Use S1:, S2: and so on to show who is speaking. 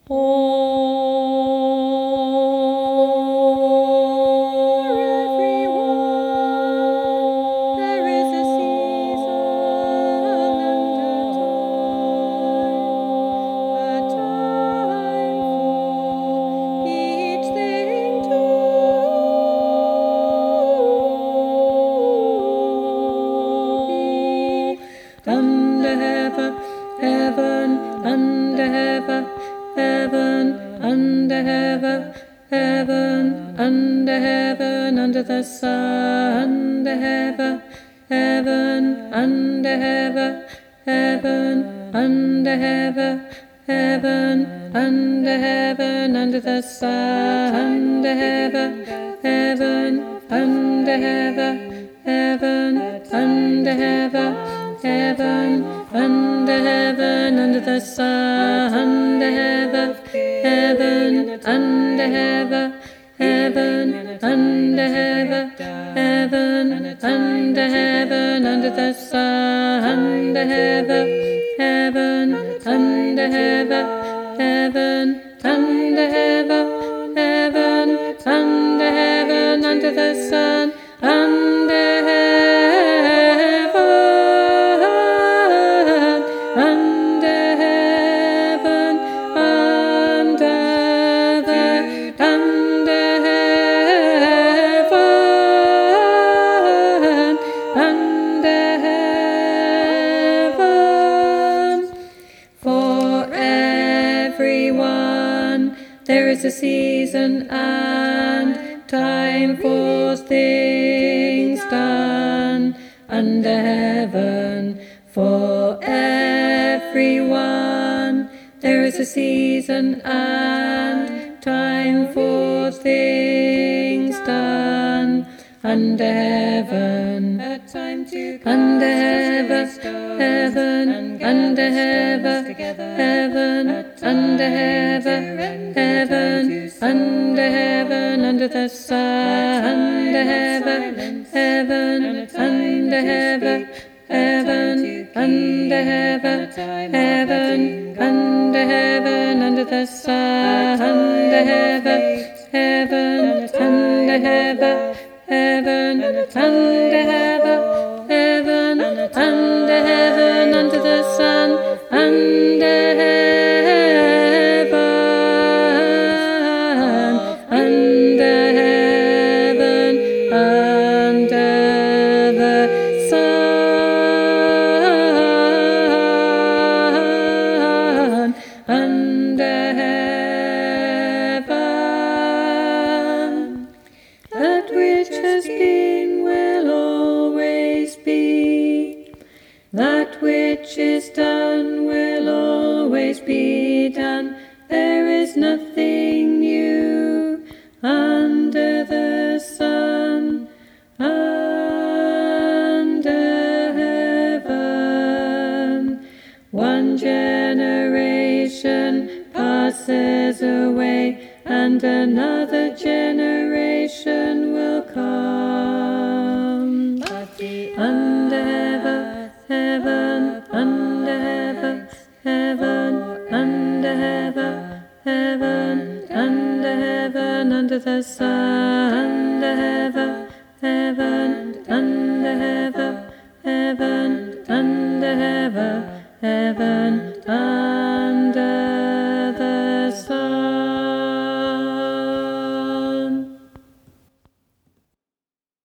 S1: There is a season and a time for each thing to be. Under heaven, under heaven, under heaven, under heaven, under the sun, under heaven, under heaven, under heaven, under heaven, under the sun, under heaven, under heaven, under heaven, under heaven, under the sun, under heaven, under heaven, under heaven, under heaven, under the sun, under heaven, under heaven, under heaven, under heaven, under the sun, under heaven, under heaven, under heaven, under heaven. For everyone there is a season and time for things done under heaven. For everyone there is a season and time for things done under heaven. A time to under heaven, under heaven, under heaven, under heaven, under the sun, under heaven, under heaven, under heaven, under heaven, under the sun, under heaven, under heaven, under heaven, under heaven, under the sun, under heaven, under heaven, under the sun, under heaven. That which has been will always be. That which is done will always be done. There is nothing new under the sun, under heaven. One generation passes away, and another generation will come. Under heaven, under heaven, under heaven, under heaven, under the sun, under heaven, under heaven, under heaven,